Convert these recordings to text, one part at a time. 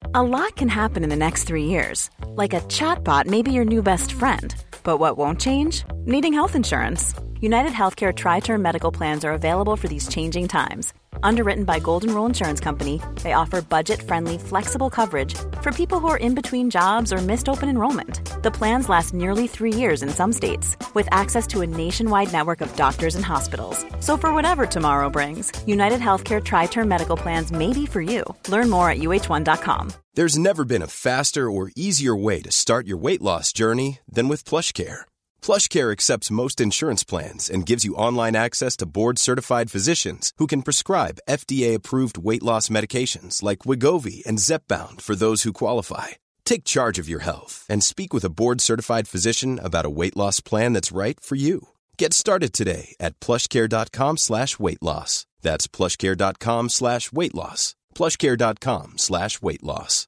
A lot can happen in the next 3 years. Like a chatbot may be your new best friend. But what won't change? Needing health insurance. United Healthcare Tri-Term Medical Plans are available for these changing times. Underwritten by Golden Rule Insurance Company, they offer budget-friendly, flexible coverage for people who are in between jobs or missed open enrollment. The plans last nearly 3 years in some states, with access to a nationwide network of doctors and hospitals. So for whatever tomorrow brings, United Healthcare Tri-Term Medical Plans may be for you. Learn more at uh1.com. There's never been a faster or easier way to start your weight loss journey than with PlushCare. PlushCare accepts most insurance plans and gives you online access to board-certified physicians who can prescribe FDA-approved weight loss medications like Wegovy and Zepbound for those who qualify. Take charge of your health and speak with a board-certified physician about a weight loss plan that's right for you. Get started today at plushcare.com/weight loss. That's plushcare.com/weight loss. plushcare.com/weight loss.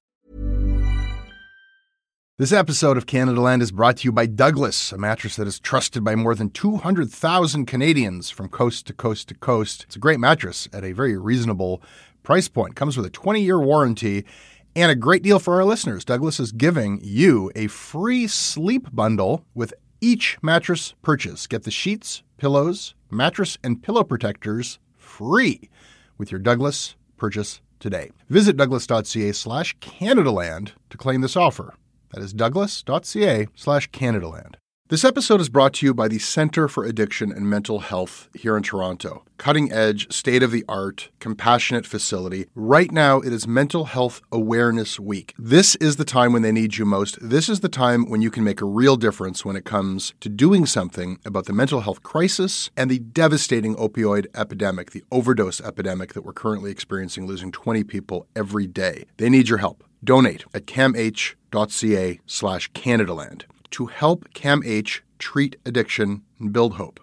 This episode of Canadaland is brought to you by Douglas, a mattress that is trusted by more than 200,000 Canadians from coast to coast to coast. It's a great mattress at a very reasonable price point. Comes with a 20-year warranty and a great deal for our listeners. Douglas is giving you a free sleep bundle with each mattress purchase. Get the sheets, pillows, mattress, and pillow protectors free with your Douglas purchase today. Visit douglas.ca/Canadaland to claim this offer. That is douglas.ca/Canadaland. This episode is brought to you by the Centre for Addiction and Mental Health here in Toronto. Cutting-edge, state-of-the-art, compassionate facility. Right now, it is Mental Health Awareness Week. This is the time when they need you most. This is the time when you can make a real difference when it comes to doing something about the mental health crisis and the devastating opioid epidemic, the overdose epidemic that we're currently experiencing, losing 20 people every day. They need your help. Donate at camh.ca/Canadaland to help CAMH treat addiction and build hope.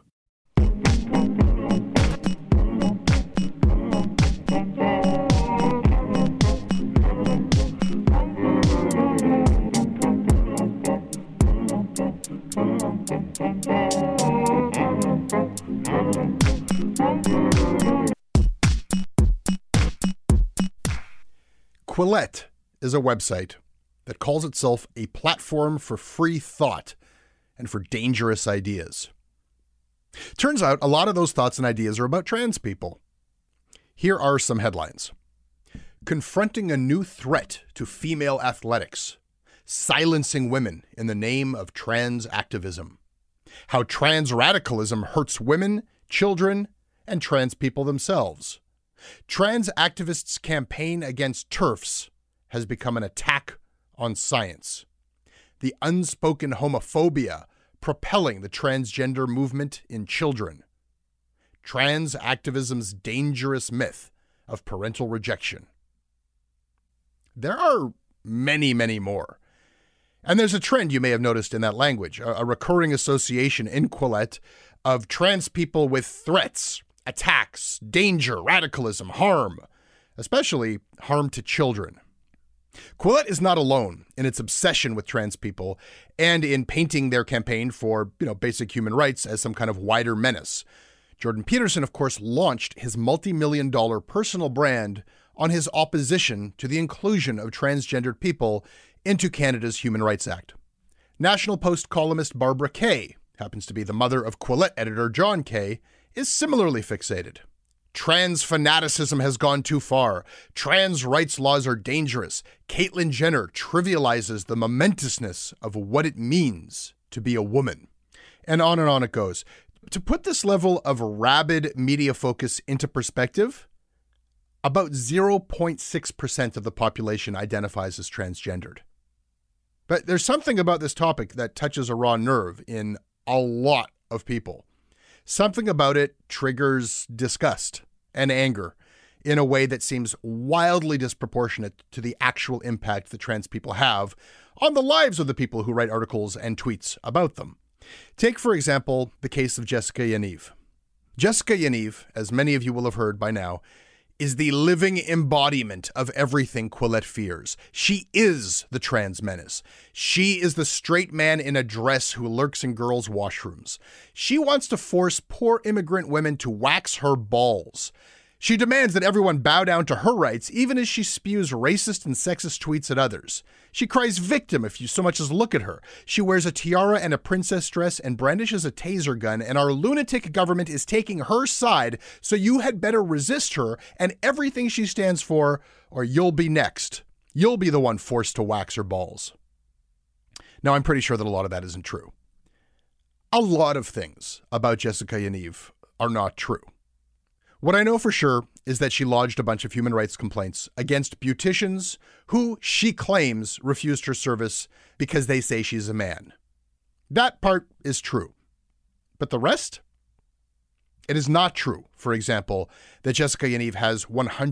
Quillette is a website that calls itself a platform for free thought and for dangerous ideas. Turns out a lot of those thoughts and ideas are about trans people. Here are some headlines. Confronting a new threat to female athletics. Silencing women in the name of trans activism. How trans radicalism hurts women, children, and trans people themselves. Trans activists' campaign against TERFs has become an attack on science. The unspoken homophobia propelling the transgender movement in children. Trans activism's dangerous myth of parental rejection. There are many, many more. And there's a trend you may have noticed in that language, a recurring association in Quillette of trans people with threats, attacks, danger, radicalism, harm, especially harm to children. Quillette is not alone in its obsession with trans people and in painting their campaign for, basic human rights as some kind of wider menace. Jordan Peterson, of course, launched his multi-million-dollar personal brand on his opposition to the inclusion of transgendered people into Canada's Human Rights Act. National Post columnist Barbara Kay, happens to be the mother of Quillette editor John Kay, is similarly fixated. Trans fanaticism has gone too far. Trans rights laws are dangerous. Caitlyn Jenner trivializes the momentousness of what it means to be a woman. And on it goes. To put this level of rabid media focus into perspective, about 0.6% of the population identifies as transgendered. But there's something about this topic that touches a raw nerve in a lot of people. Something about it triggers disgust and anger in a way that seems wildly disproportionate to the actual impact that trans people have on the lives of the people who write articles and tweets about them. Take, for example, the case of Jessica Yaniv. Jessica Yaniv, as many of you will have heard by now, is the living embodiment of everything Quillette fears. She is the trans menace. She is the straight man in a dress who lurks in girls' washrooms. She wants to force poor immigrant women to wax her balls. She demands that everyone bow down to her rights, even as she spews racist and sexist tweets at others. She cries victim if you so much as look at her. She wears a tiara and a princess dress and brandishes a taser gun, and our lunatic government is taking her side, so you had better resist her and everything she stands for, or you'll be next. You'll be the one forced to wax her balls. Now, I'm pretty sure that a lot of that isn't true. A lot of things about Jessica Yaniv are not true. What I know for sure is that she lodged a bunch of human rights complaints against beauticians who she claims refused her service because they say she's a man. That part is true. But the rest? It is not true, for example, that Jessica Yaniv has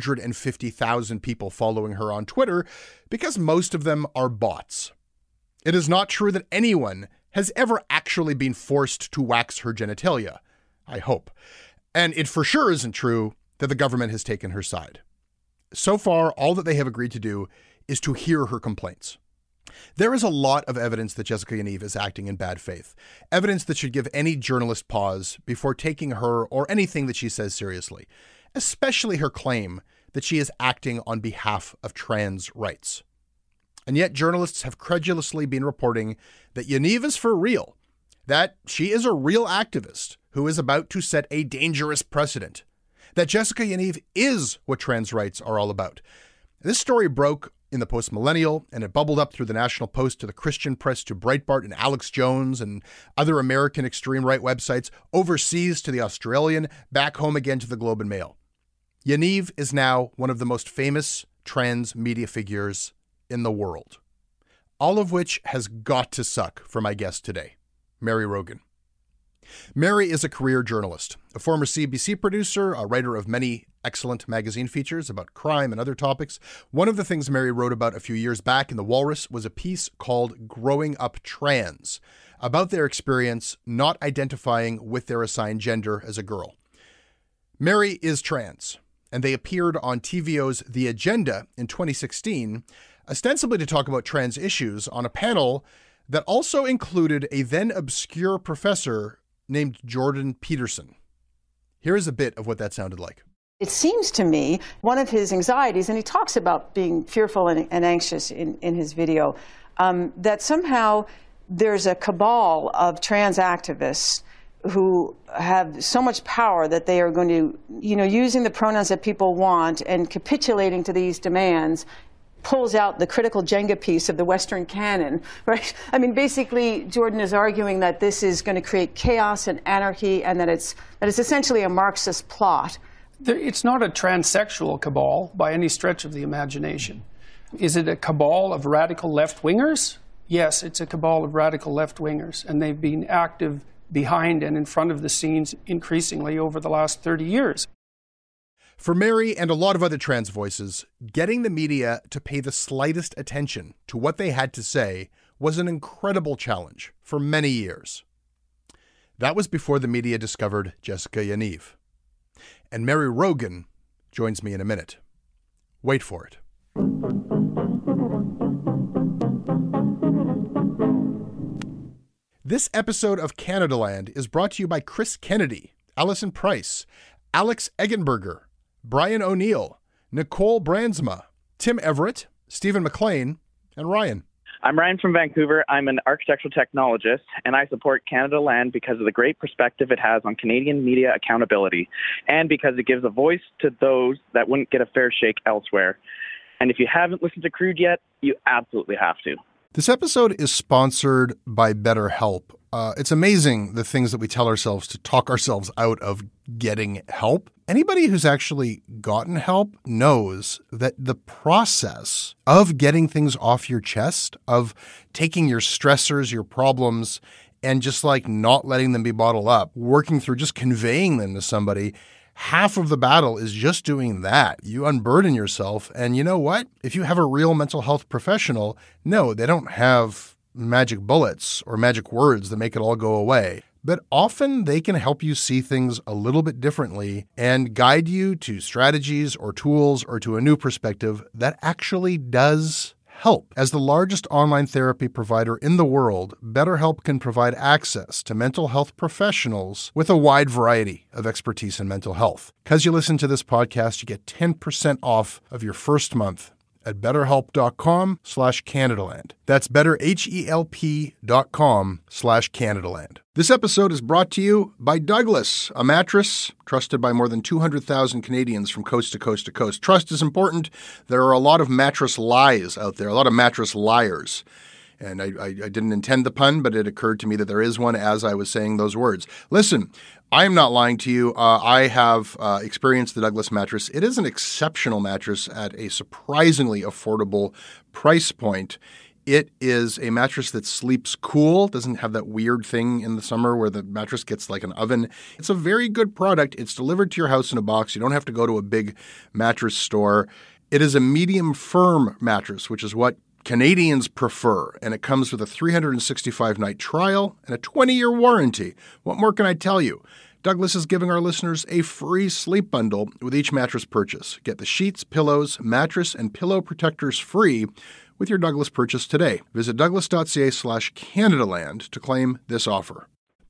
150,000 people following her on Twitter because most of them are bots. It is not true that anyone has ever actually been forced to wax her genitalia. I hope. And it for sure isn't true that the government has taken her side. So far, all that they have agreed to do is to hear her complaints. There is a lot of evidence that Jessica Yaniv is acting in bad faith, evidence that should give any journalist pause before taking her or anything that she says seriously, especially her claim that she is acting on behalf of trans rights. And yet journalists have credulously been reporting that Yaniv is for real, that she is a real activist who is about to set a dangerous precedent, that Jessica Yaniv is what trans rights are all about. This story broke in the Post-Millennial, and it bubbled up through the National Post to the Christian Press to Breitbart and Alex Jones and other American extreme right websites, overseas to the Australian, back home again to the Globe and Mail. Yaniv is now one of the most famous trans media figures in the world, all of which has got to suck for my guest today, Mary Rogan. Mary is a career journalist, a former CBC producer, a writer of many excellent magazine features about crime and other topics. One of the things Mary wrote about a few years back in The Walrus was a piece called Growing Up Trans, about their experience not identifying with their assigned gender as a girl. Mary is trans, and they appeared on TVO's The Agenda in 2016, ostensibly to talk about trans issues on a panel that also included a then obscure professor named Jordan Peterson. Here is a bit of what that sounded like. It seems to me one of his anxieties, and he talks about being fearful and anxious in his video, that somehow there's a cabal of trans activists who have so much power that they are going to, using the pronouns that people want and capitulating to these demands, pulls out the critical Jenga piece of the Western canon, right? I mean, basically, Jordan is arguing that this is going to create chaos and anarchy, and that it's essentially a Marxist plot. It's not a transsexual cabal by any stretch of the imagination. Is it a cabal of radical left-wingers? Yes, it's a cabal of radical left-wingers, and they've been active behind and in front of the scenes increasingly over the last 30 years. For Mary and a lot of other trans voices, getting the media to pay the slightest attention to what they had to say was an incredible challenge for many years. That was before the media discovered Jessica Yaniv. And Mary Rogan joins me in a minute. Wait for it. This episode of Canadaland is brought to you by Chris Kennedy, Allison Price, Alex Eggenberger, Brian O'Neill, Nicole Brandsma, Tim Everett, Stephen McLean, and Ryan. I'm Ryan from Vancouver. I'm an architectural technologist, and I support Canadaland because of the great perspective it has on Canadian media accountability, and because it gives a voice to those that wouldn't get a fair shake elsewhere. And if you haven't listened to Crude yet, you absolutely have to. This episode is sponsored by BetterHelp. It's amazing the things that we tell ourselves to talk ourselves out of getting help. Anybody who's actually gotten help knows that the process of getting things off your chest, of taking your stressors, your problems, and just like not letting them be bottled up, working through just conveying them to somebody, half of the battle is just doing that. You unburden yourself. And you know what? If you have a real mental health professional, no, they don't have magic bullets or magic words that make it all go away. But often they can help you see things a little bit differently and guide you to strategies or tools or to a new perspective that actually does BetterHelp. As the largest online therapy provider in the world, BetterHelp can provide access to mental health professionals with a wide variety of expertise in mental health. Because you listen to this podcast, you get 10% off of your first month at betterhelp.com/Canadaland. That's betterhelp.com/Canadaland. This episode is brought to you by Douglas, a mattress trusted by more than 200,000 Canadians from coast to coast to coast. Trust is important. There are a lot of mattress lies out there, a lot of mattress liars. And I didn't intend the pun, but it occurred to me that there is one as I was saying those words. Listen, I am not lying to you. I have experienced the Douglas mattress. It is an exceptional mattress at a surprisingly affordable price point. It is a mattress that sleeps cool, doesn't have that weird thing in the summer where the mattress gets like an oven. It's a very good product. It's delivered to your house in a box. You don't have to go to a big mattress store. It is a medium firm mattress, which is what Canadians prefer, and it comes with a 365-night trial and a 20-year warranty. What more can I tell you? Douglas is giving our listeners a free sleep bundle with each mattress purchase. Get the sheets, pillows, mattress, and pillow protectors free with your Douglas purchase today. Visit douglas.ca/Canadaland to claim this offer.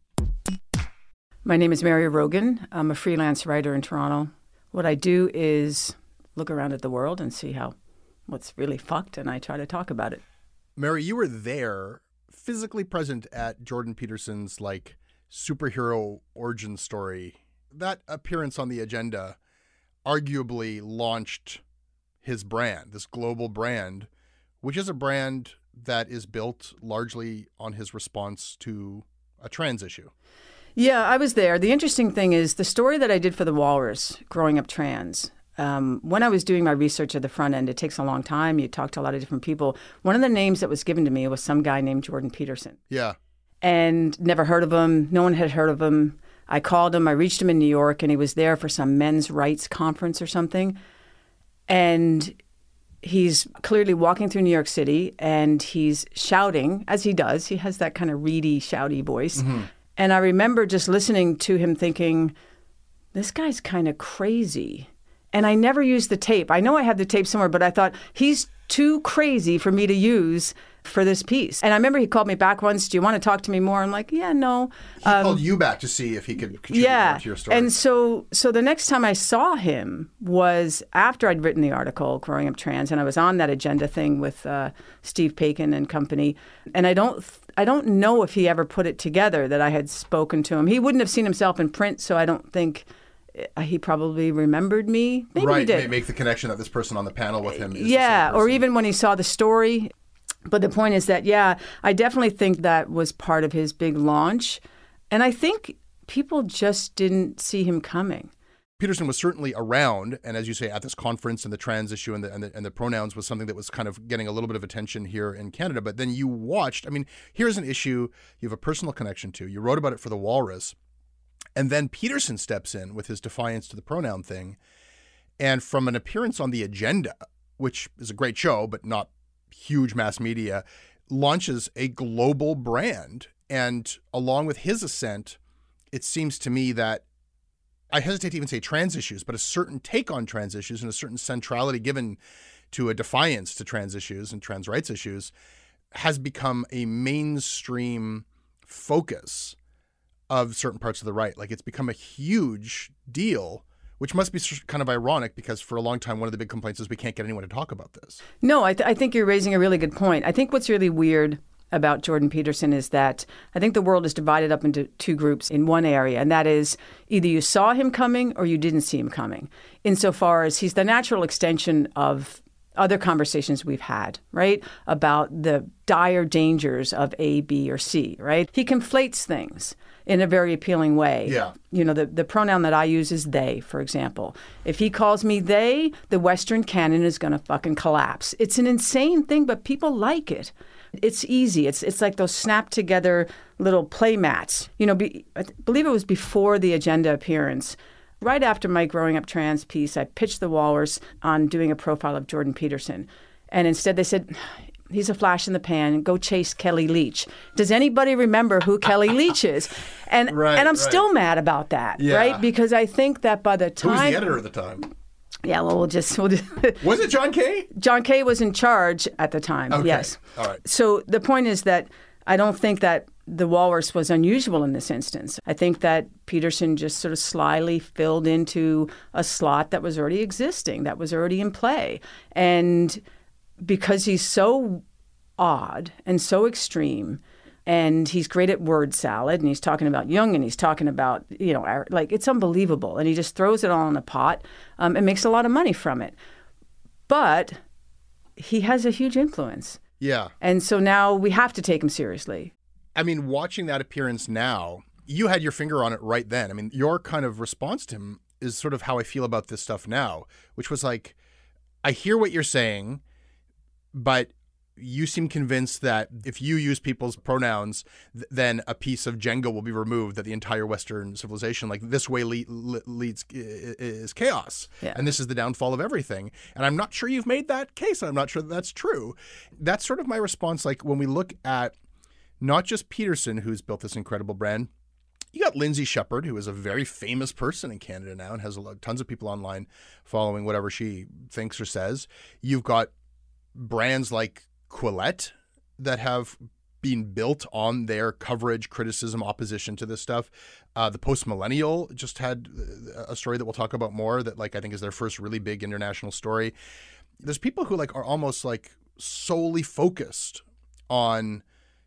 My name is Mary Rogan. I'm a freelance writer in Toronto. What I do is look around at the world and see what's really fucked, and I try to talk about it. Mary, you were there, physically present at Jordan Peterson's superhero origin story. That appearance on the agenda arguably launched his brand, this global brand, which is a brand that is built largely on his response to a trans issue. Yeah, I was there. The interesting thing is the story that I did for The Walrus, Growing Up Trans. When I was doing my research at the front end, it takes a long time. You talk to a lot of different people. One of the names that was given to me was some guy named Jordan Peterson. Yeah. And never heard of him. No one had heard of him. I called him. I reached him in New York, and he was there for some men's rights conference or something. And he's clearly walking through New York City, and he's shouting, as he does. He has that kind of reedy, shouty voice. Mm-hmm. And I remember just listening to him thinking, this guy's kind of crazy. And I never used the tape. I know I have the tape somewhere, but I thought, he's too crazy for me to use for this piece. And I remember he called me back once, do you want to talk to me more? I'm like, yeah, no. He called you back to see if he could contribute more to your story. And so the next time I saw him was after I'd written the article, Growing Up Trans, and I was on that agenda thing with Steve Paikin and company. And I don't know if he ever put it together that I had spoken to him. He wouldn't have seen himself in print, so I don't think he probably remembered me. Maybe he did. Make the connection that this person on the panel with him is the same person. Or even when he saw the story. But the point is that, I definitely think that was part of his big launch. And I think people just didn't see him coming. Peterson was certainly around, and as you say, at this conference, and the trans issue and the pronouns was something that was kind of getting a little bit of attention here in Canada. But then you watched, here's an issue you have a personal connection to. You wrote about it for The Walrus. And then Peterson steps in with his defiance to the pronoun thing. And from an appearance on the agenda, which is a great show, but not huge mass media, launches a global brand. And along with his ascent, it seems to me that, I hesitate to even say trans issues, but a certain take on trans issues and a certain centrality given to a defiance to trans issues and trans rights issues has become a mainstream focus of certain parts of the right. It's become a huge deal, which must be kind of ironic because for a long time, one of the big complaints is we can't get anyone to talk about this. No, I think you're raising a really good point. I think what's really weird about Jordan Peterson is that I think the world is divided up into two groups in one area, and that is either you saw him coming or you didn't see him coming, insofar as he's the natural extension of other conversations we've had, right, about the dire dangers of A, B, or C, right? He conflates things in a very appealing way. Yeah. The pronoun that I use is they, for example. If he calls me they, the Western canon is going to fucking collapse. It's an insane thing, but people like it. It's easy. It's like those snap together little play mats. I believe it was before the agenda appearance. Right after my Growing Up Trans piece, I pitched The Walrus on doing a profile of Jordan Peterson. And instead they said, he's a flash in the pan, go chase Kelly Leach. Does anybody remember who Kelly Leach is? And I'm still mad about that, right? Because I think that by the time... Who was the editor at the time? Yeah, well, we'll just Was it John Kay? John Kay was in charge at the time. Okay. Yes. All right. So the point is that I don't think that the walrus was unusual in this instance. I think that Peterson just sort of slyly filled into a slot that was already existing, that was already in play. And because he's so odd and so extreme, and he's great at word salad, and he's talking about Jung, and he's talking about, like, it's unbelievable. And he just throws it all in a pot and makes a lot of money from it. But he has a huge influence. Yeah. And so now we have to take him seriously. I mean, watching that appearance now, you had your finger on it right then. I mean, your kind of response to him is sort of how I feel about this stuff now, which was like, I hear what you're saying, but you seem convinced that if you use people's pronouns, then a piece of Jenga will be removed, that the entire Western civilization, like this way leads is chaos. Yeah. And this is the downfall of everything. And I'm not sure you've made that case. I'm not sure that's true. That's sort of my response. Like when we look at not just Peterson, who's built this incredible brand, you got Lindsay Shepherd, who is a very famous person in Canada now and has tons of people online following whatever she thinks or says. You've got brands like Quillette that have been built on their coverage, criticism, opposition to this stuff. The Post Millennial just had a story that we'll talk about more that, like, I think is their first really big international story. There's people who like are almost like solely focused on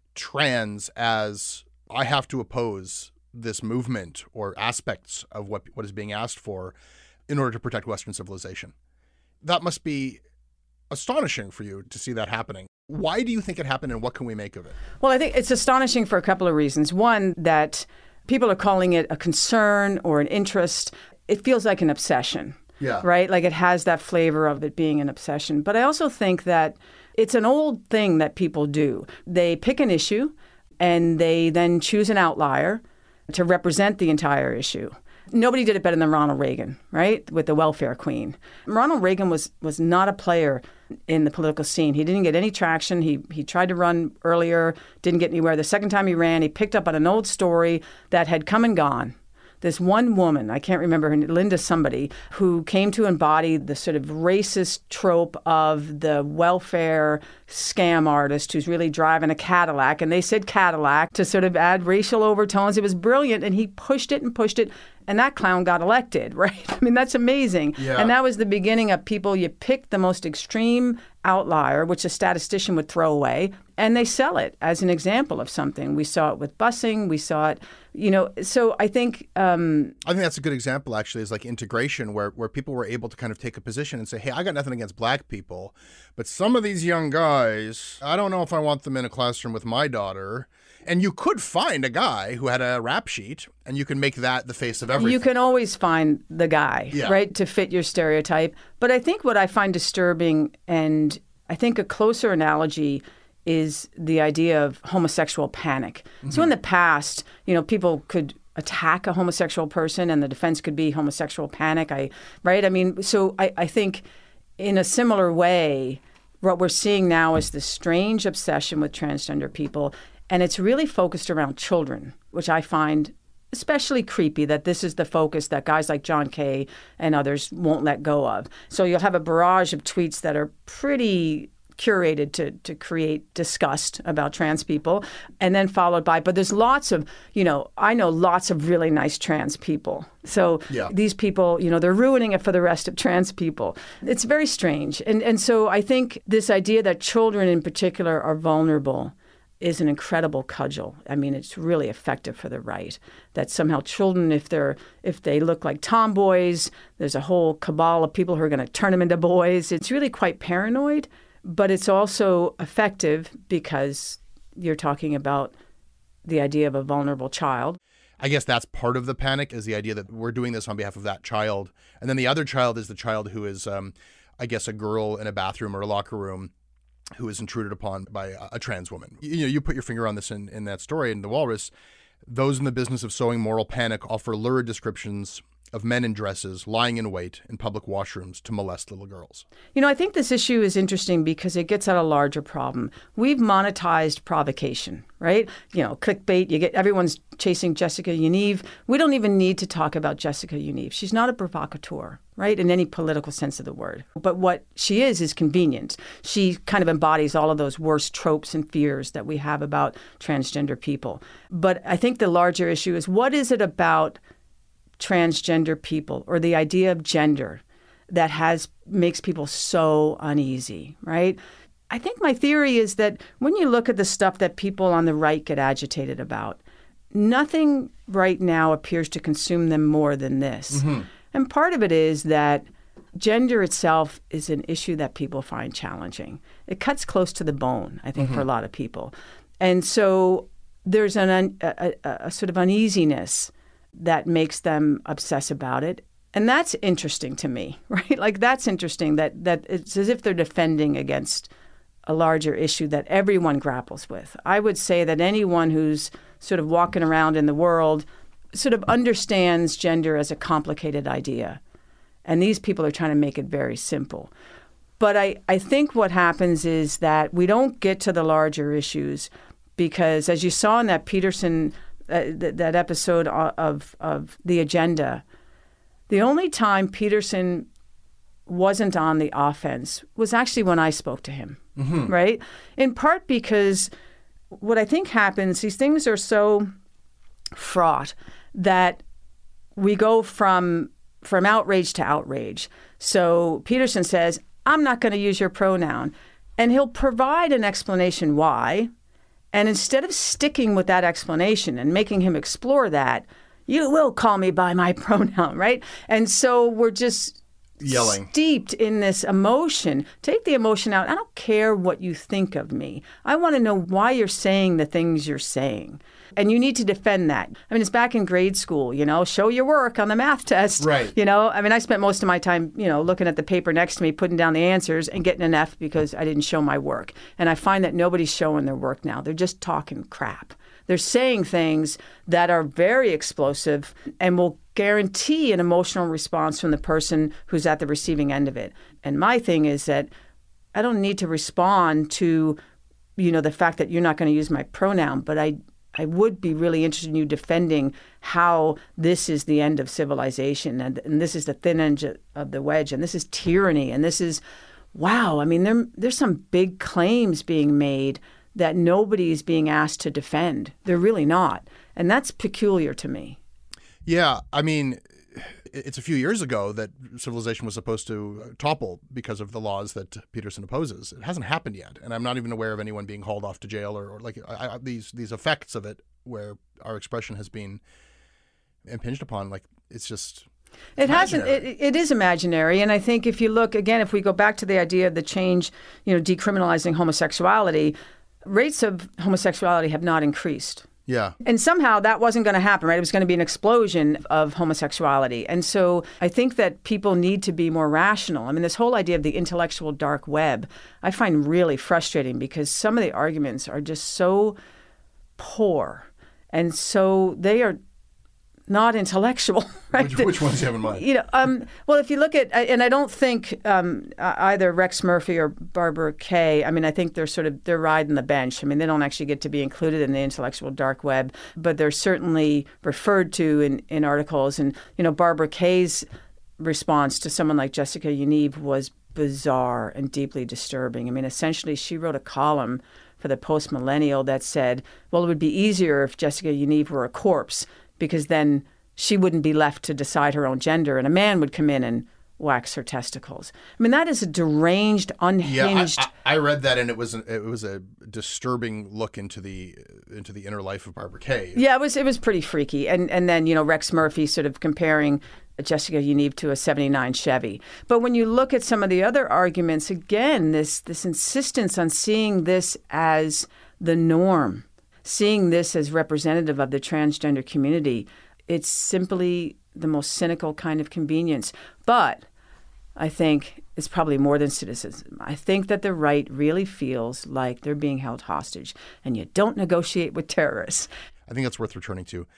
trans as I have to oppose this movement or aspects of what is being asked for in order to protect Western civilization. That must be astonishing for you to see that happening. Why do you think it happened, and what can we make of it? Well, I think it's astonishing for a couple of reasons. One, that people are calling it a concern or an interest. It feels like an obsession, right? Like it has that flavor of it being an obsession. But I also think that it's an old thing that people do. They pick an issue, and they then choose an outlier to represent the entire issue. Nobody did it better than Ronald Reagan, right, with the welfare queen. Ronald Reagan was not a player in the political scene. He didn't get any traction. He tried to run earlier, didn't get anywhere. The second time he ran, he picked up on an old story that had come and gone. This one woman, I can't remember her name, Linda somebody, who came to embody the sort of racist trope of the welfare scam artist who's really driving a Cadillac. And they said Cadillac to sort of add racial overtones. It was brilliant, and he pushed it, and that clown got elected, right? I mean, that's amazing. Yeah. And that was the beginning of people. You pick the most extreme outlier, which a statistician would throw away, and they sell it as an example of something. We saw it with busing. We saw it, so I think... I think that's a good example, actually, is like integration, where people were able to kind of take a position and say, hey, I got nothing against black people, but some of these young guys, I don't know if I want them in a classroom with my daughter. And you could find a guy who had a rap sheet, and you can make that the face of everything. You can always find the guy, right, to fit your stereotype. But I think what I find disturbing, and I think a closer analogy, is the idea of homosexual panic. Mm-hmm. So in the past, people could attack a homosexual person, and the defense could be homosexual panic, right? I mean, so I think in a similar way, what we're seeing now is this strange obsession with transgender people. And it's really focused around children, which I find especially creepy, that this is the focus that guys like John Kay and others won't let go of. So you'll have a barrage of tweets that are pretty curated to create disgust about trans people, and then followed by, but there's lots of, I know lots of really nice trans people. So these people, they're ruining it for the rest of trans people. It's very strange. And so I think this idea that children in particular are vulnerable is an incredible cudgel. I mean, it's really effective for the right. That somehow children, if they look like tomboys, there's a whole cabal of people who are going to turn them into boys. It's really quite paranoid, but it's also effective because you're talking about the idea of a vulnerable child. I guess that's part of the panic, is the idea that we're doing this on behalf of that child. And then the other child is the child who is, I guess, a girl in a bathroom or a locker room who is intruded upon by a trans woman. You put your finger on this in that story in The Walrus. Those in the business of sowing moral panic offer lurid descriptions of men in dresses lying in wait in public washrooms to molest little girls? I think this issue is interesting because it gets at a larger problem. We've monetized provocation, right? Clickbait, everyone's chasing Jessica Yaniv. We don't even need to talk about Jessica Yaniv. She's not a provocateur, right, in any political sense of the word. But what she is convenient. She kind of embodies all of those worst tropes and fears that we have about transgender people. But I think the larger issue is, what is it about transgender people or the idea of gender that makes people so uneasy, right? I think my theory is that when you look at the stuff that people on the right get agitated about, nothing right now appears to consume them more than this. Mm-hmm. And part of it is that gender itself is an issue that people find challenging. It cuts close to the bone, I think, mm-hmm. for a lot of people. And so there's a sort of uneasiness that makes them obsess about it. And that's interesting to me, right? Like, that's interesting that it's as if they're defending against a larger issue that everyone grapples with. I would say that anyone who's sort of walking around in the world sort of understands gender as a complicated idea. And these people are trying to make it very simple. But I think what happens is that we don't get to the larger issues because, as you saw in that Peterson that episode of The Agenda, the only time Peterson wasn't on the offense was actually when I spoke to him, mm-hmm. right? In part because what I think happens, these things are so fraught that we go from outrage to outrage. So Peterson says, I'm not going to use your pronoun. And he'll provide an explanation why. And instead of sticking with that explanation and making him explore that, you will call me by my pronoun, right? And so we're just yelling, steeped in this emotion. Take the emotion out. I don't care what you think of me. I want to know why you're saying the things you're saying. And you need to defend that. I mean, it's back in grade school, show your work on the math test. Right. I spent most of my time, looking at the paper next to me, putting down the answers and getting an F because I didn't show my work. And I find that nobody's showing their work now. They're just talking crap. They're saying things that are very explosive and will guarantee an emotional response from the person who's at the receiving end of it. And my thing is that I don't need to respond to, the fact that you're not going to use my pronoun, but I would be really interested in you defending how this is the end of civilization and this is the thin end of the wedge and this is tyranny and this is, wow, I mean, there's some big claims being made that nobody's being asked to defend. They're really not. And that's peculiar to me. Yeah, I mean, it's a few years ago that civilization was supposed to topple because of the laws that Peterson opposes. It hasn't happened yet, and I'm not even aware of anyone being hauled off to jail or like these effects of it where our expression has been impinged upon. Like, it's just It hasn't. It is imaginary, and I think if you look again, if we go back to the idea of the change, decriminalizing homosexuality, rates of homosexuality have not increased. Yeah. And somehow that wasn't going to happen, right? It was going to be an explosion of homosexuality. And so I think that people need to be more rational. I mean, this whole idea of the intellectual dark web, I find really frustrating because some of the arguments are just so poor. And so they are not intellectual, right? Which ones do you have in mind? Well, if you look at, and I don't think either Rex Murphy or Barbara Kay, I mean, I think they're riding the bench. I mean, they don't actually get to be included in the intellectual dark web, but they're certainly referred to in articles. And, Barbara Kay's response to someone like Jessica Yaniv was bizarre and deeply disturbing. I mean, essentially, she wrote a column for the Post Millennial that said, well, it would be easier if Jessica Yaniv were a corpse, because then she wouldn't be left to decide her own gender and a man would come in and wax her testicles. I mean, that is a deranged, unhinged... Yeah, I read that and it was a disturbing look into the inner life of Barbara Kay. Yeah, it was pretty freaky. And then, Rex Murphy sort of comparing Jessica Yaniv to a 79 Chevy. But when you look at some of the other arguments, again, this insistence on seeing this as the norm, seeing this as representative of the transgender community, it's simply the most cynical kind of convenience. But I think it's probably more than cynicism. I think that the right really feels like they're being held hostage, and you don't negotiate with terrorists. I think that's worth returning to.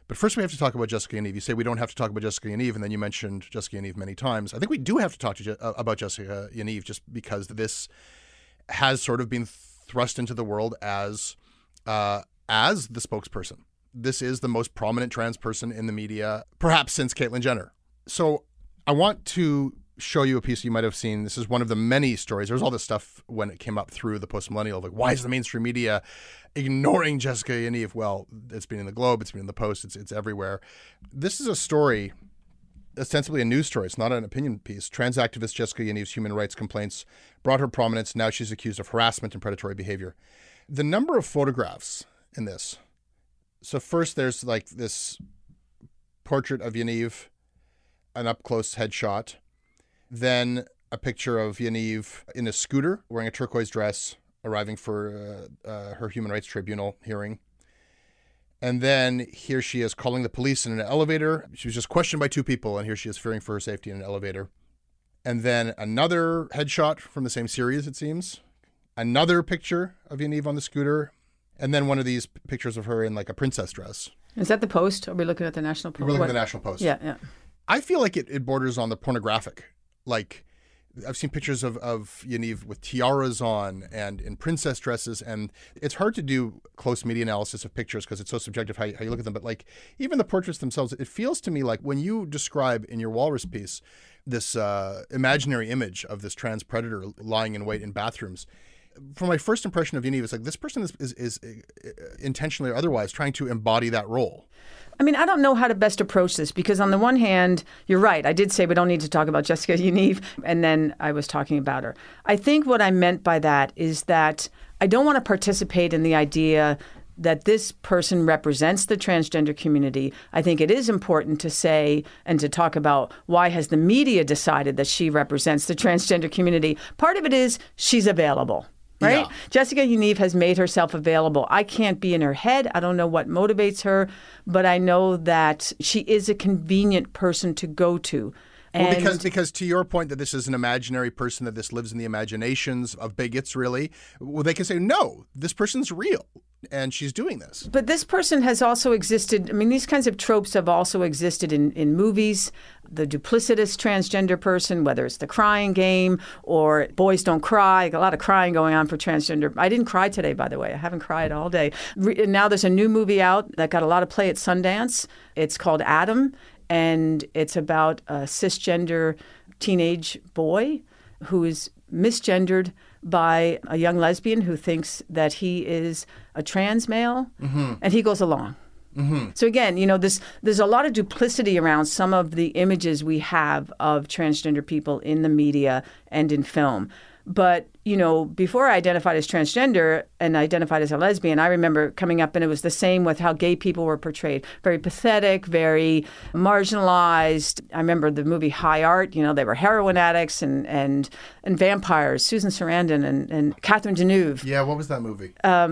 But first we have to talk about Jessica Yaniv. You say we don't have to talk about Jessica Yaniv, and then you mentioned Jessica Yaniv many times. I think we do have to talk about Jessica Yaniv just because this has sort of been thrust into the world as the spokesperson. This is the most prominent trans person in the media, perhaps since Caitlyn Jenner. So I want to show you a piece you might have seen. This is one of the many stories. There was all this stuff when it came up through the post-millennial, like why is the mainstream media ignoring Jessica Yaniv? Well, it's been in the Globe, it's been in the Post, it's everywhere. This is a story, ostensibly a news story. It's not an opinion piece. Trans activist Jessica Yaniv's human rights complaints brought her prominence. Now she's accused of harassment and predatory behavior. The number of photographs in this. So first there's like this portrait of Yaniv, an up-close headshot. Then a picture of Yaniv in a scooter wearing a turquoise dress, arriving for her Human Rights Tribunal hearing. And then here she is calling the police in an elevator. She was just questioned by two people, and here she is fearing for her safety in an elevator. And then another headshot from the same series, it seems. Another picture of Yaniv on the scooter. And then one of these pictures of her in like a princess dress. Is that the Post? Are we looking at the National Post? We're looking at the National Post. Yeah. I feel like it borders on the pornographic. Like, I've seen pictures of Yaniv with tiaras on and in princess dresses, and it's hard to do close media analysis of pictures because it's so subjective how you look at them. But like, even the portraits themselves, it feels to me like when you describe in your Walrus piece this imaginary image of this trans predator lying in wait in bathrooms, from my first impression of Yaniv, it's like this person is intentionally or otherwise trying to embody that role. I mean, I don't know how to best approach this because on the one hand, you're right. I did say we don't need to talk about Jessica Yaniv, and then I was talking about her. I think what I meant by that is that I don't want to participate in the idea that this person represents the transgender community. I think it is important to say and to talk about why has the media decided that she represents the transgender community. Part of it is she's available. Right? Yeah. Jessica Yaniv has made herself available. I can't be in her head. I don't know what motivates her, but I know that she is a convenient person to go to. And well, because to your point that this is an imaginary person, that this lives in the imaginations of bigots, really, well, they can say, no, this person's real. And she's doing this. But this person has also existed. I mean, these kinds of tropes have also existed in movies. The duplicitous transgender person, whether it's The Crying Game or Boys Don't Cry, a lot of crying going on for transgender. I didn't cry today, by the way. I haven't cried all day. Now there's a new movie out that got a lot of play at Sundance. It's called Adam, and it's about a cisgender teenage boy who is misgendered by a young lesbian who thinks that he is a trans male, and he goes along. So again, there's a lot of duplicity around some of the images we have of transgender people in the media and in film. But, before I identified as transgender and identified as a lesbian, I remember coming up and it was the same with how gay people were portrayed. Very pathetic, very marginalized. I remember the movie High Art, they were heroin addicts and vampires, Susan Sarandon and Catherine Deneuve. Yeah, what was that movie?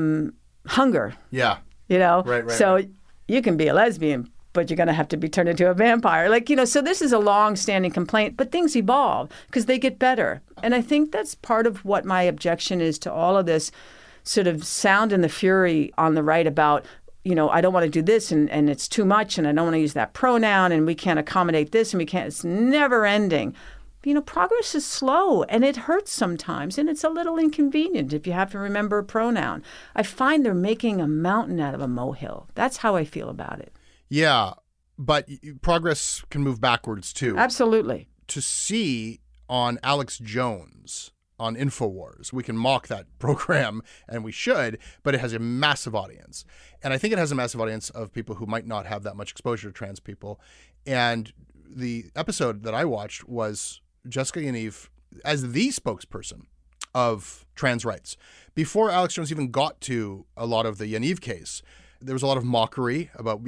Hunger. Yeah. Right. So you can be a lesbian, but you're going to have to be turned into a vampire. So this is a long-standing complaint, but things evolve because they get better. And I think that's part of what my objection is to all of this sort of sound and the fury on the right about, I don't want to do this and it's too much and I don't want to use that pronoun and we can't accommodate this and we can't. It's never ending. Progress is slow and it hurts sometimes and it's a little inconvenient if you have to remember a pronoun. I find they're making a mountain out of a molehill. That's how I feel about it. Yeah, but progress can move backwards too. Absolutely. To see on Alex Jones on InfoWars, we can mock that program, and we should, but it has a massive audience. And I think it has a massive audience of people who might not have that much exposure to trans people. And the episode that I watched was Jessica Yaniv as the spokesperson of trans rights. Before Alex Jones even got to a lot of the Yaniv case, there was a lot of mockery about,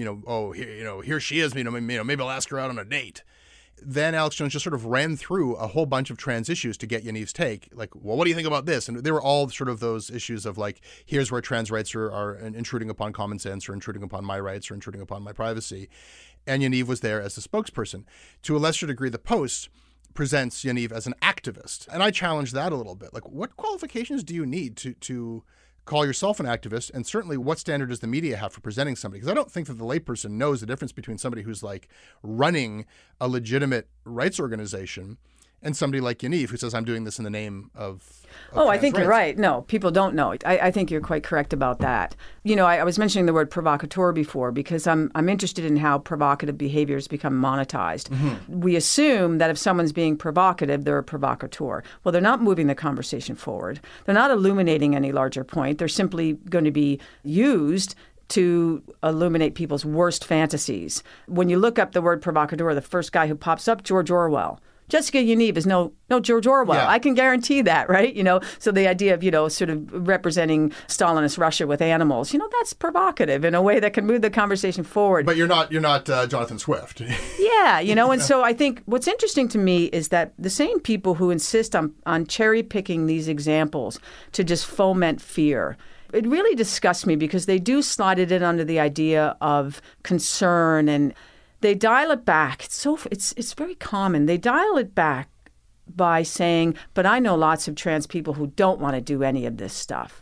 here she is, maybe I'll ask her out on a date. Then Alex Jones just sort of ran through a whole bunch of trans issues to get Yaniv's take. Like, well, what do you think about this? And they were all sort of those issues of like, here's where trans rights are intruding upon common sense or intruding upon my rights or intruding upon my privacy. And Yaniv was there as the spokesperson. To a lesser degree, the Post presents Yaniv as an activist. And I challenge that a little bit. Like, what qualifications do you need to call yourself an activist? And certainly, what standard does the media have for presenting somebody? Because I don't think that the layperson knows the difference between somebody who's like running a legitimate rights organization and somebody like Yaniv who says, I'm doing this in the name of I think rights. you're right. No, people don't know. I think you're quite correct about that. You know, I was mentioning the word provocateur before because I'm interested in how provocative behaviors become monetized. Mm-hmm. We assume that if someone's being provocative, they're a provocateur. Well, they're not moving the conversation forward. They're not illuminating any larger point. They're simply going to be used to illuminate people's worst fantasies. When you look up the word provocateur, the first guy who pops up, George Orwell. Jessica Yaniv is no George Orwell. Yeah. I can guarantee that, right? You know, so the idea of, sort of representing Stalinist Russia with animals, that's provocative in a way that can move the conversation forward. But you're not Jonathan Swift. Yeah, and so I think what's interesting to me is that the same people who insist on cherry picking these examples to just foment fear, it really disgusts me because they do slide it in under the idea of concern, and they dial it back. It's very common. They dial it back by saying, but I know lots of trans people who don't want to do any of this stuff.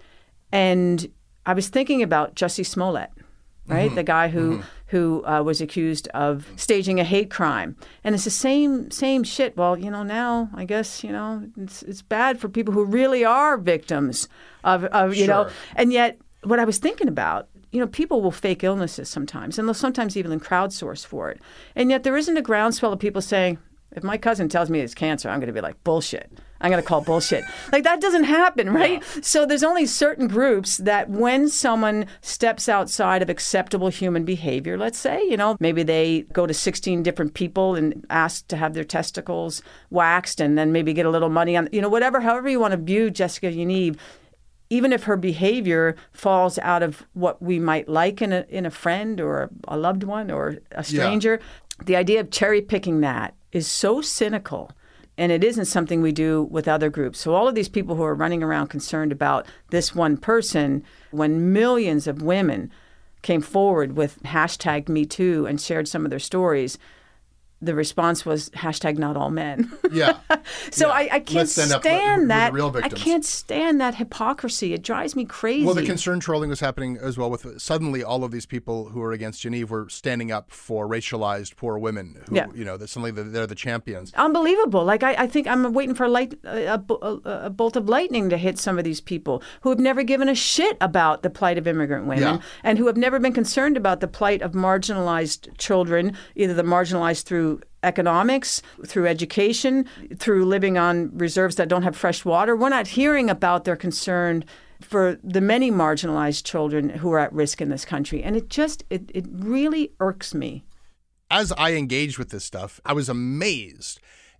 And I was thinking about Jussie Smollett, right? Mm-hmm. The guy who was accused of staging a hate crime. And it's the same shit. Well, now I guess, it's bad for people who really are victims of Sure. And yet what I was thinking about, people will fake illnesses sometimes, and they'll sometimes even crowdsource for it. And yet there isn't a groundswell of people saying, if my cousin tells me it's cancer, I'm going to be like, bullshit. I'm going to call bullshit. Like, that doesn't happen, right? Yeah. So there's only certain groups that when someone steps outside of acceptable human behavior, let's say, maybe they go to 16 different people and ask to have their testicles waxed and then maybe get a little money on, however you want to view Jessica Yaniv, even if her behavior falls out of what we might like in a friend or a loved one or a stranger, the idea of cherry picking that is so cynical, and it isn't something we do with other groups. So all of these people who are running around concerned about this one person, when millions of women came forward with #MeToo and shared some of their stories, the response was #NotAllMen. Yeah. So yeah. I can't stand that. Real I can't stand that hypocrisy. It drives me crazy. Well, the concern trolling was happening as well with suddenly all of these people who are against Yaniv were standing up for racialized poor women who, that suddenly they're the champions. Unbelievable. Like, I think I'm waiting for a bolt of lightning to hit some of these people who have never given a shit about the plight of immigrant women and who have never been concerned about the plight of marginalized children, either the marginalized through economics, through education, through living on reserves that don't have fresh water. We're not hearing about their concern for the many marginalized children who are at risk in this country. And it really irks me. As I engaged with this stuff, I was amazed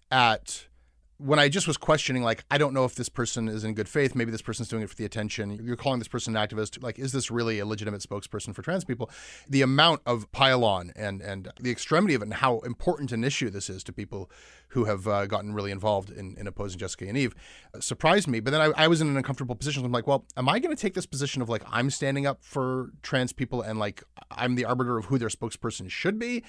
at when I just was questioning, like, I don't know if this person is in good faith. Maybe this person's doing it for the attention. You're calling this person an activist. Like, is this really a legitimate spokesperson for trans people? The amount of pile-on and the extremity of it and how important an issue this is to people who have gotten really involved in opposing Jessica Yaniv surprised me. But then I was in an uncomfortable position. I'm like, well, am I going to take this position of, like, I'm standing up for trans people and, like, I'm the arbiter of who their spokesperson should be?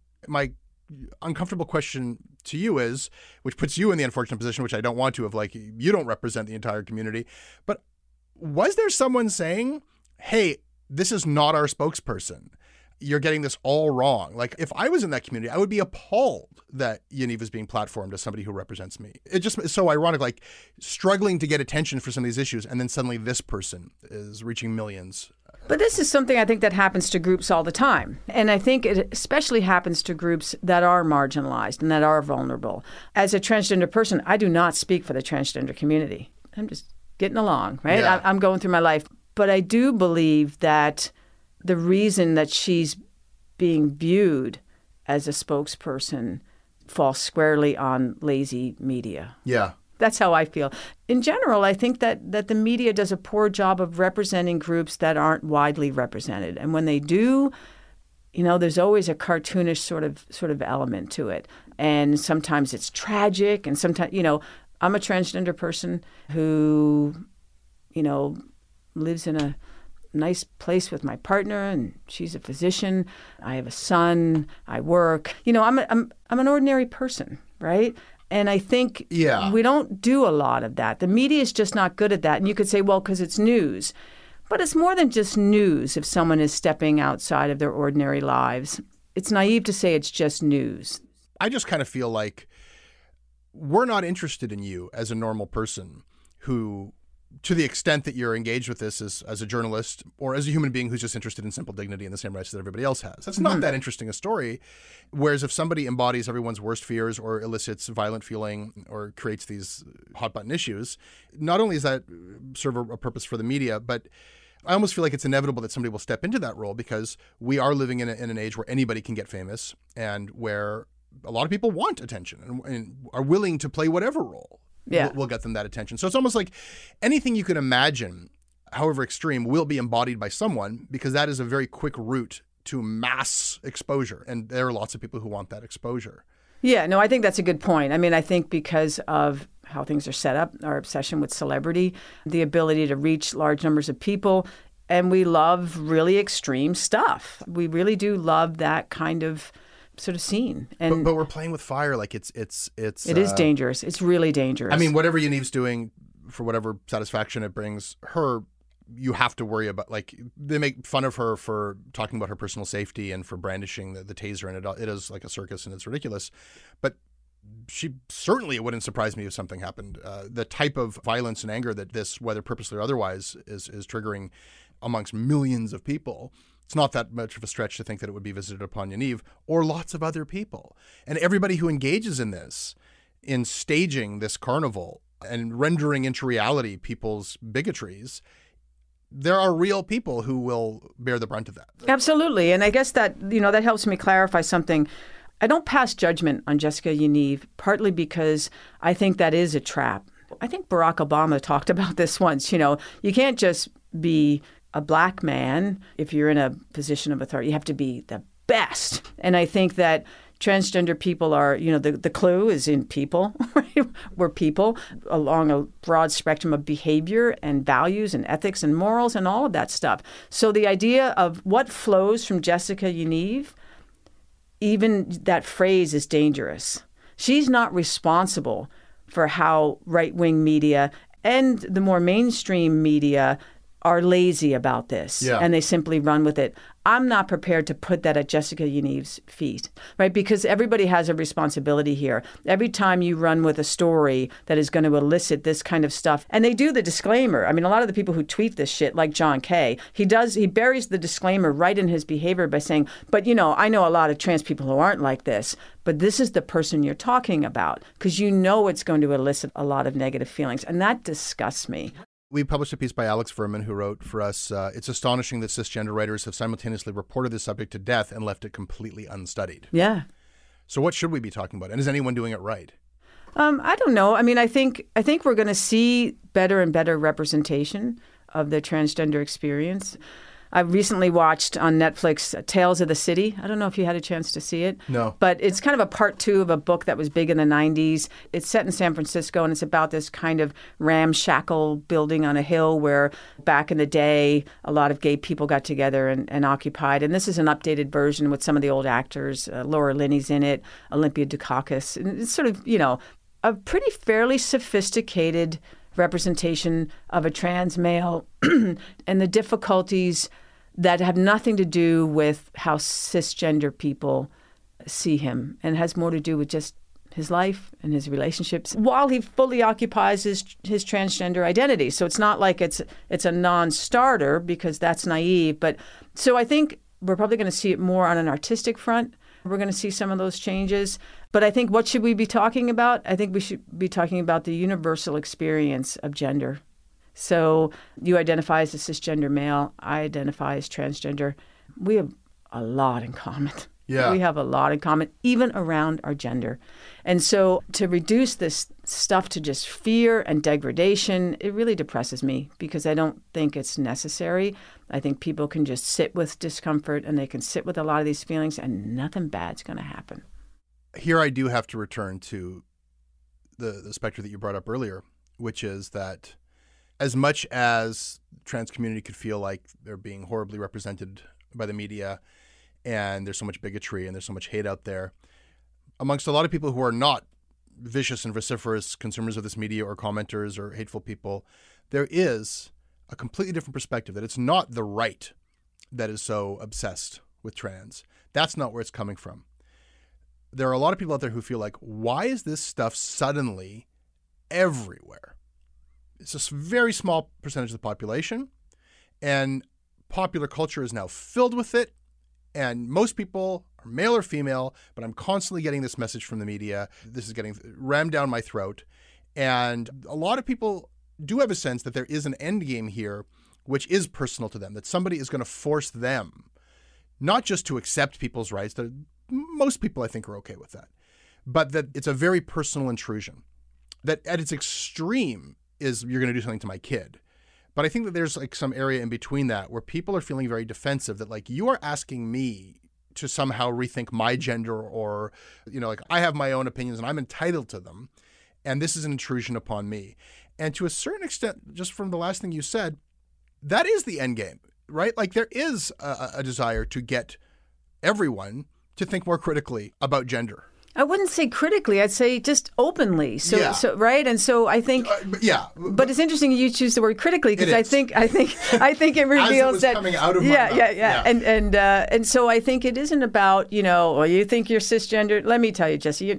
My uncomfortable question to you is, which puts you in the unfortunate position, which I don't want to, of like, you don't represent the entire community, but was there someone saying, hey, this is not our spokesperson? You're getting this all wrong. Like, if I was in that community, I would be appalled that Yaniv is being platformed as somebody who represents me. It just is so ironic, like struggling to get attention for some of these issues, and then suddenly this person is reaching millions. But this is something I think that happens to groups all the time. And I think it especially happens to groups that are marginalized and that are vulnerable. As a transgender person, I do not speak for the transgender community. I'm just getting along, right? Yeah. I'm going through my life. But I do believe that the reason that she's being viewed as a spokesperson falls squarely on lazy media. Yeah. That's how I feel. In general, I think that the media does a poor job of representing groups that aren't widely represented. And when they do, there's always a cartoonish sort of element to it. And sometimes it's tragic. And sometimes, I'm a transgender person who, lives in a nice place with my partner, and she's a physician. I have a son. I work. I'm an ordinary person, right? And I think Yeah. we don't do a lot of that. The media is just not good at that. And you could say, well, because it's news. But it's more than just news if someone is stepping outside of their ordinary lives. It's naive to say it's just news. I just kind of feel like we're not interested in you as a normal person who, to the extent that you're engaged with this as a journalist or as a human being who's just interested in simple dignity and the same rights that everybody else has. That's not that interesting a story. Whereas if somebody embodies everyone's worst fears or elicits violent feeling or creates these hot button issues, not only does that serve a purpose for the media, but I almost feel like it's inevitable that somebody will step into that role because we are living in an age where anybody can get famous and where a lot of people want attention and are willing to play whatever role will get them that attention. So it's almost like anything you can imagine, however extreme, will be embodied by someone because that is a very quick route to mass exposure. And there are lots of people who want that exposure. Yeah, no, I think that's a good point. I mean, I think because of how things are set up, our obsession with celebrity, the ability to reach large numbers of people, and we love really extreme stuff. We really do love that kind of sort of scene. And but we're playing with fire. Like it is dangerous. It's really dangerous. I mean, whatever Yanive's doing for whatever satisfaction it brings her, you have to worry about, like, they make fun of her for talking about her personal safety and for brandishing the taser, and it is like a circus and it's ridiculous. But it wouldn't surprise me if something happened. The type of violence and anger that this, whether purposely or otherwise, is triggering amongst millions of people, it's not that much of a stretch to think that it would be visited upon Yaniv or lots of other people. And everybody who engages in this, in staging this carnival and rendering into reality people's bigotries, there are real people who will bear the brunt of that. Absolutely. And I guess that, that helps me clarify something. I don't pass judgment on Jessica Yaniv, partly because I think that is a trap. I think Barack Obama talked about this once. You can't just be a black man if you're in a position of authority. You have to be the best. And I think that transgender people are, the clue is in people, right? We're people along a broad spectrum of behavior and values and ethics and morals and all of that stuff. So the idea of what flows from Jessica Yaniv, even that phrase is dangerous. She's not responsible for how right-wing media and the more mainstream media are lazy about this, and they simply run with it. I'm not prepared to put that at Jessica Yaniv's feet, right? Because everybody has a responsibility here. Every time you run with a story that is going to elicit this kind of stuff, and they do the disclaimer. I mean, a lot of the people who tweet this shit, like John Kay, he buries the disclaimer right in his behavior by saying, but I know a lot of trans people who aren't like this, but this is the person you're talking about, because it's going to elicit a lot of negative feelings, and that disgusts me. We published a piece by Alex Verman, who wrote for us, it's astonishing that cisgender writers have simultaneously reported this subject to death and left it completely unstudied. Yeah. So what should we be talking about? And is anyone doing it right? I don't know. I mean, I think we're going to see better and better representation of the transgender experience. I recently watched on Netflix Tales of the City. I don't know if you had a chance to see it. No. But it's kind of a part 2 of a book that was big in the 90s. It's set in San Francisco, and it's about this kind of ramshackle building on a hill where back in the day, a lot of gay people got together and occupied. And this is an updated version with some of the old actors. Laura Linney's in it, Olympia Dukakis. And it's sort of, a pretty fairly sophisticated representation of a trans male and the difficulties that have nothing to do with how cisgender people see him, and has more to do with just his life and his relationships while he fully occupies his transgender identity. So it's not like it's a non-starter, because that's naive. But so I think we're probably going to see it more on an artistic front. We're going to see some of those changes. But I think, what should we be talking about? I think we should be talking about the universal experience of gender. So you identify as a cisgender male, I identify as transgender. We have a lot in common. Yeah. We have a lot in common, even around our gender. And so to reduce this stuff to just fear and degradation, it really depresses me, because I don't think it's necessary. I think people can just sit with discomfort, and they can sit with a lot of these feelings, and nothing bad's going to happen. Here I do have to return to the specter that you brought up earlier, which is that as much as trans community could feel like they're being horribly represented by the media, and there's so much bigotry and there's so much hate out there, amongst a lot of people who are not vicious and vociferous consumers of this media or commenters or hateful people, there is a completely different perspective, that it's not the right that is so obsessed with trans. That's not where it's coming from. There are a lot of people out there who feel like, why is this stuff suddenly everywhere? It's a very small percentage of the population, and popular culture is now filled with it. And most people are male or female, but I'm constantly getting this message from the media. This is getting rammed down my throat. And a lot of people do have a sense that there is an end game here, which is personal to them, that somebody is going to force them not just to accept people's rights, that most people I think are okay with that, but that it's a very personal intrusion. That at its extreme is you're going to do something to my kid. But I think that there's like some area in between that where people are feeling very defensive, that like you are asking me to somehow rethink my gender, or, you know, like I have my own opinions and I'm entitled to them. And this is an intrusion upon me. And to a certain extent, just from the last thing you said, that is the end game, right? Like there is a desire to get everyone to think more critically about gender. I wouldn't say critically. I'd say just openly. So, Yeah. so right. And so I think, Yeah. but it's interesting you choose the word critically, because I think it reveals was that coming out of my yeah, mouth. yeah, Yeah. and so I think it isn't about, you know, well, you think you're cisgender. Let me tell you, Jesse,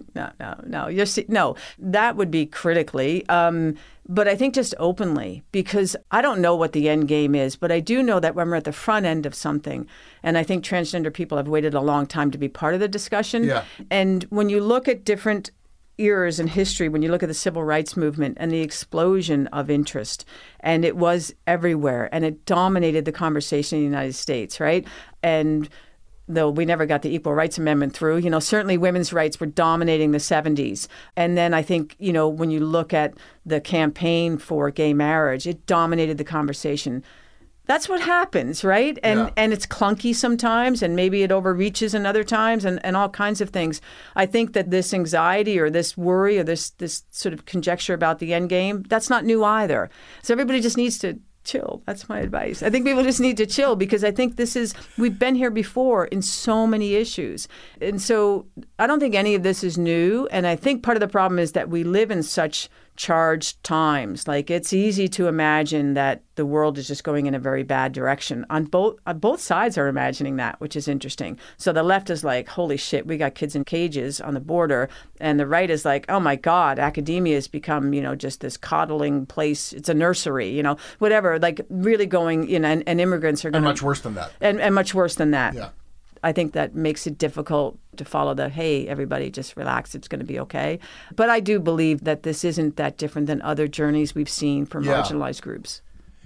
no, that would be critically. But I think just openly, because I don't know what the end game is, but I do know that when we're at the front end of something, and I think transgender people have waited a long time to be part of the discussion. Yeah. And when you look at different eras in history, when you look at the civil rights movement and the explosion of interest, and it was everywhere, and it dominated the conversation in the United States, right? And though we never got the Equal Rights Amendment through, you know, certainly women's rights were dominating the 70s. And then I think, you know, when you look at the campaign for gay marriage, it dominated the conversation. That's what happens, right? And it's clunky sometimes, and maybe it overreaches in other times, and all kinds of things. I think that this anxiety or this worry or this sort of conjecture about the end game, that's not new either. So everybody just needs to chill. That's my advice. I think people just need to chill, because I think we've been here before in so many issues. And so I don't think any of this is new. And I think part of the problem is that we live in such charged times. Like, it's easy to imagine that the world is just going in a very bad direction. On both sides are imagining that, which is interesting. So the left is like, holy shit, we got kids in cages on the border. And the right is like, oh my God, academia has become, you know, just this coddling place. It's a nursery, you know, whatever, like really going, you know, and immigrants are going to... And much worse than that. And much worse than that. Yeah. I think that makes it difficult to follow the, hey, everybody just relax, it's going to be okay. But I do believe that this isn't that different than other journeys we've seen for marginalized groups.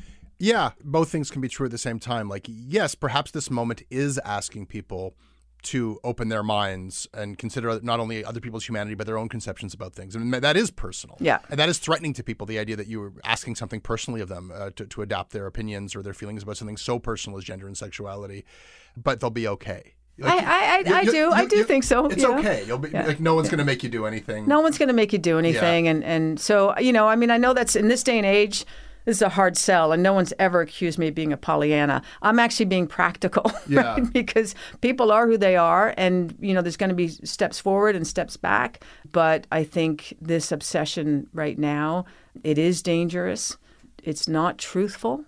Yeah, both things can be true at the same time. Like, yes, perhaps this moment is asking people to open their minds and consider not only other people's humanity, but their own conceptions about things. And that is personal. Yeah. And that is threatening to people, the idea that you were asking something personally of them to adapt their opinions or their feelings about something so personal as gender and sexuality, but they'll be okay. Like, I do think so. It's okay. You'll be like, no one's going to make you do anything. No one's going to make you do anything. Yeah. And so, you know, I mean, I know that's in this day and age, this is a hard sell, and no one's ever accused me of being a Pollyanna. I'm actually being practical, right? Because people are who they are, and, you know, there's going to be steps forward and steps back. But I think this obsession right now, it is dangerous. It's not truthful,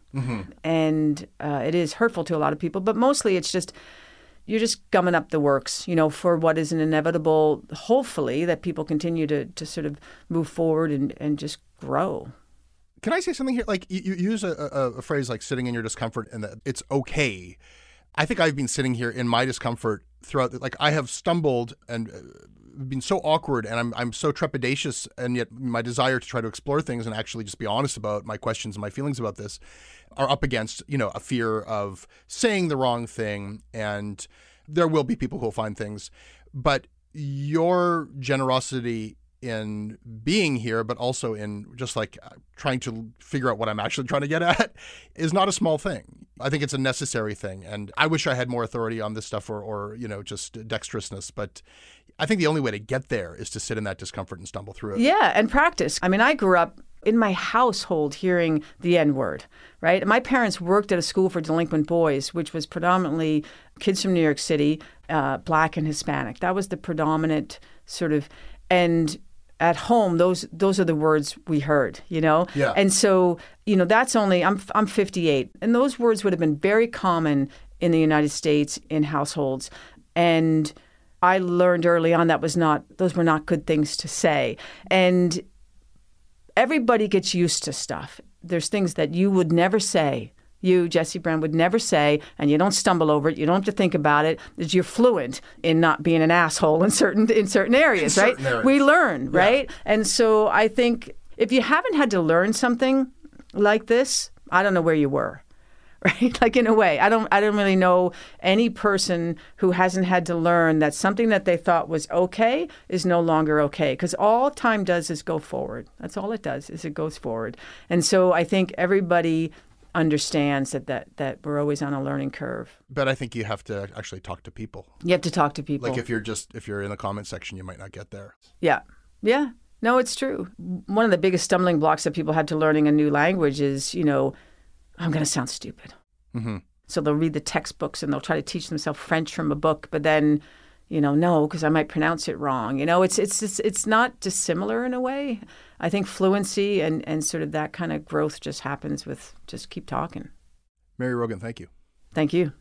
and it is hurtful to a lot of people. But mostly it's just, you're just gumming up the works, you know, for what is an inevitable, hopefully, that people continue to sort of move forward and just grow. Can I say something here? Like, you use a phrase like sitting in your discomfort and that it's okay. I think I've been sitting here in my discomfort throughout. Like, I have stumbled and been so awkward, and I'm so trepidatious, and yet my desire to try to explore things and actually just be honest about my questions and my feelings about this are up against, you know, a fear of saying the wrong thing. And there will be people who will find things. But your generosity in being here, but also in just like trying to figure out what I'm actually trying to get at, is not a small thing. I think it's a necessary thing. And I wish I had more authority on this stuff or you know, just dexterousness. But I think the only way to get there is to sit in that discomfort and stumble through it. Yeah, and practice. I mean, I grew up in my household hearing the N-word, right? My parents worked at a school for delinquent boys, which was predominantly kids from New York City, Black and Hispanic. That was the predominant sort of, and at home, those are the words we heard, you know? Yeah. And so, you know, that's only, I'm 58. And those words would have been very common in the United States in households. And I learned early on those were not good things to say. And everybody gets used to stuff. There's things that you would never say. You, Jesse Brown, would never say, and you don't stumble over it. You don't have to think about it. You're fluent in not being an asshole in certain areas, right? Certain areas. We learn, right? And so I think if you haven't had to learn something like this, I don't know where you were, right? Like, in a way, I don't really know any person who hasn't had to learn that something that they thought was okay is no longer okay. Because all time does is go forward. That's all it does, is it goes forward. And so I think everybody understands that we're always on a learning curve. But I think you have to actually talk to people. You have to talk to people. Like if you're in the comment section, you might not get there. Yeah. No, it's true. One of the biggest stumbling blocks that people have to learning a new language is, you know, I'm going to sound stupid. Mm-hmm. So they'll read the textbooks and they'll try to teach themselves French from a book, but then, you know, no, because I might pronounce it wrong. You know, it's not dissimilar in a way. I think fluency and sort of that kind of growth just happens with just keep talking. Mary Rogan, thank you. Thank you.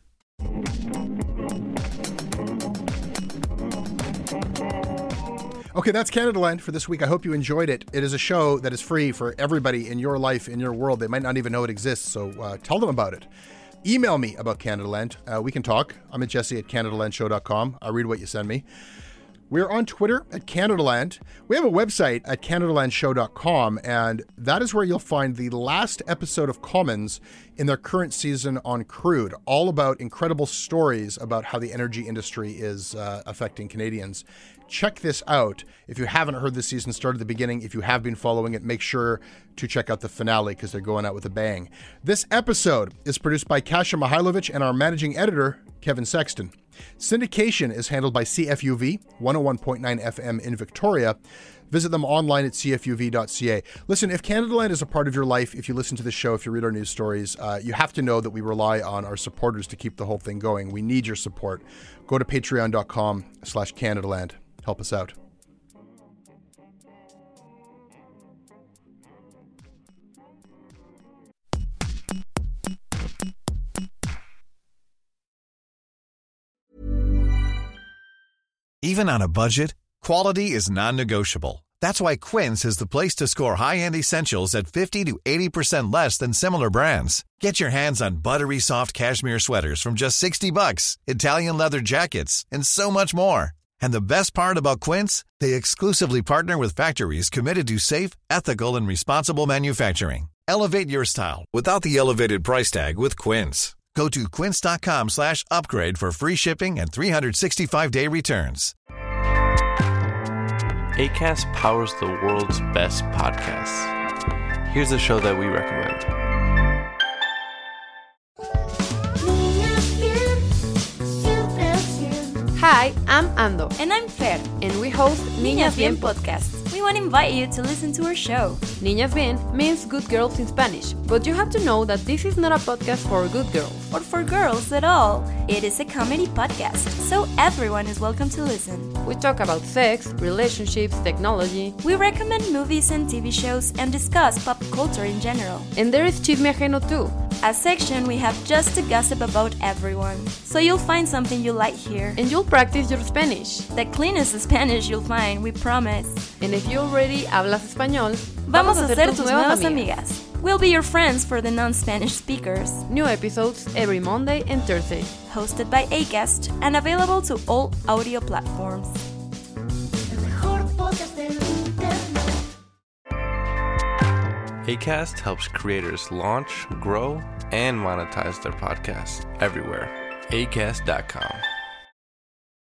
Okay, that's Canadaland for this week. I hope you enjoyed it. It is a show that is free for everybody in your life, in your world. They might not even know it exists, so tell them about it. Email me about Canadaland. We can talk. I'm at jesse@CanadaLandShow.com. I read what you send me. We're on Twitter at Canadaland. We have a website at CanadaLandShow.com, and that is where you'll find the last episode of Commons in their current season on crude, all about incredible stories about how the energy industry is affecting Canadians. Check this out. If you haven't heard this season start at the beginning, if you have been following it, make sure to check out the finale because they're going out with a bang. This episode is produced by Kasia Mihailovich and our managing editor, Kevin Sexton. Syndication is handled by CFUV, 101.9 FM in Victoria. Visit them online at cfuv.ca. Listen, if Canadaland is a part of your life, if you listen to the show, if you read our news stories, you have to know that we rely on our supporters to keep the whole thing going. We need your support. Go to patreon.com/Canadaland. Help us out. Even on a budget, quality is non-negotiable. That's why Quince is the place to score high-end essentials at 50 to 80% less than similar brands. Get your hands on buttery soft cashmere sweaters from just $60, Italian leather jackets, and so much more. And the best part about Quince, they exclusively partner with factories committed to safe, ethical, and responsible manufacturing. Elevate your style without the elevated price tag with Quince. Go to quince.com/upgrade for free shipping and 365-day returns. Acast powers the world's best podcasts. Here's a show that we recommend. Hi, I'm Ando. And I'm Fer. And we host Niñas Bien Podcast. We want to invite you to listen to our show. Niñas Bien means good girls in Spanish, but you have to know that this is not a podcast for good girls. Or for girls at all. It is a comedy podcast, so everyone is welcome to listen. We talk about sex, relationships, technology. We recommend movies and TV shows and discuss pop culture in general. And there is Chisme Ajeno too. A section we have just to gossip about everyone. So you'll find something you like here. And you'll practice your Spanish. The cleanest Spanish you'll find, we promise. And if you already hablas español, vamos a ser tus nuevas amigas. We'll be your friends for the non-Spanish speakers. New episodes every Monday and Thursday. Hosted by Acast and available to all audio platforms. Acast helps creators launch, grow, and monetize their podcasts everywhere. Acast.com.